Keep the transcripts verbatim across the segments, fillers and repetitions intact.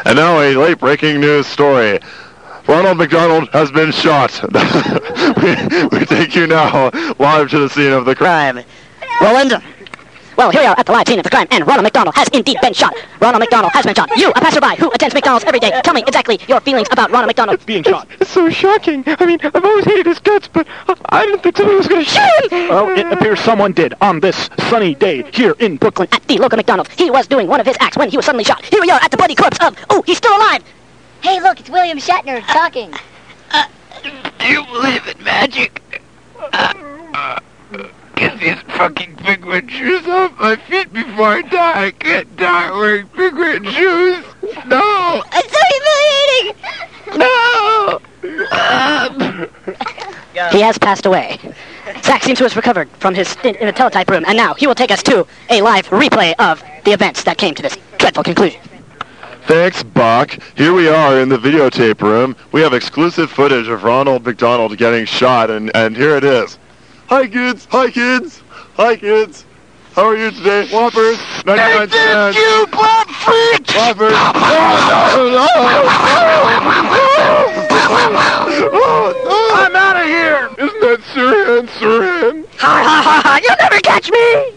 And now a late breaking news story. Ronald McDonald has been shot. we, we take you now live to the scene of the crime. Roland? Well, here we are at the live scene of the crime, and Ronald McDonald has indeed been shot. Ronald McDonald has been shot. You, a passerby who attends McDonald's every day, tell me exactly your feelings about Ronald McDonald being shot. It's, it's so shocking. I mean, I've always hated his guts, but I didn't think somebody was going to shoot him. Well, it appears someone did on this sunny day here in Brooklyn. At the local McDonald's, he was doing one of his acts when he was suddenly shot. Here we are at the bloody corpse of, oh, he's still alive. Hey, look, it's William Shatner talking. Uh, do you believe in magic? Uh, uh, get these fucking big red shoes off my feet before I die. I can't die wearing big red shoes. No. It's so humiliating. No. Um. He has passed away. Zach seems to have recovered from his in, in the teletype room, and now he will take us to a live replay of the events that came to this dreadful conclusion. Thanks, Bach. Here we are in the videotape room. We have exclusive footage of Ronald McDonald getting shot, and, and here it is. Hi, kids. Hi, kids. Hi, kids. How are you today? Whoppers. ninety-nine cents. You black freak! Whoppers. I'm out of here! Isn't that Sirhan, Sirhan? Ha ha ha ha! You'll never catch me!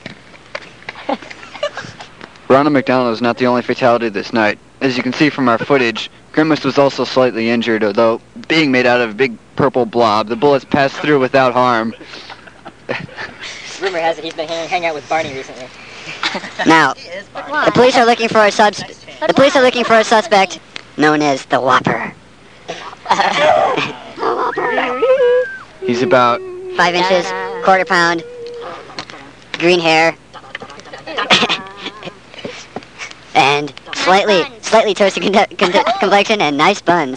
Ronald McDonald is not the only fatality this night. As you can see from our footage, Grimace was also slightly injured, although being made out of a big purple blob, the bullets passed through without harm. Rumor has it he's been hanging hang out with Barney recently. Now, the police are looking for a subs. The police are looking for a suspect known as the Whopper. He's about Five inches, quarter pound, green hair, and slightly, slightly toasty con- con- complexion and nice buns.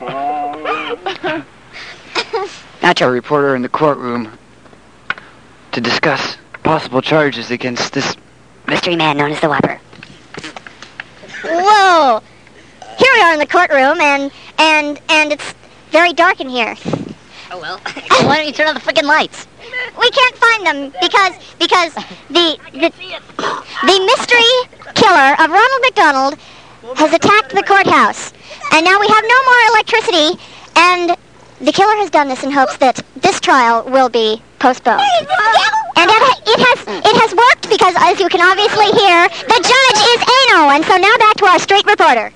not a reporter in the courtroom to discuss possible charges against this mystery man known as the Whopper. Whoa! Here we are in the courtroom, and and and it's very dark in here. Oh well. Why don't you turn on the freaking lights? We can't find them because because the the, the mystery killer of Ronald McDonald has attacked the courthouse, and now we have no more electricity, and the killer has done this in hopes that this trial will be postponed. And it, it has it has worked because, as you can obviously hear, the judge is anal. And so now back to our street reporter.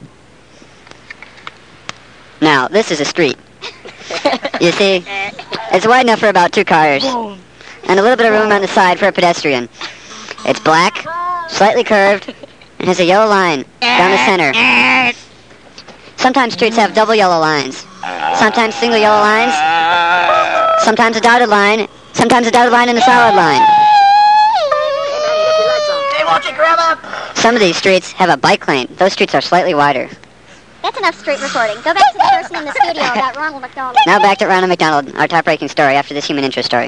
Now, this is a street. You see, it's wide enough for about two cars, and a little bit of room on the side for a pedestrian. It's black, slightly curved, and has a yellow line down the center. Sometimes streets have double yellow lines, sometimes single yellow lines, sometimes a dotted line, sometimes a dotted line and a solid line. Some of these streets have a bike lane. Those streets are slightly wider. That's enough street reporting. Go back to the person in the studio about Ronald McDonald. Now back to Ronald McDonald, our top-breaking story after this human interest story.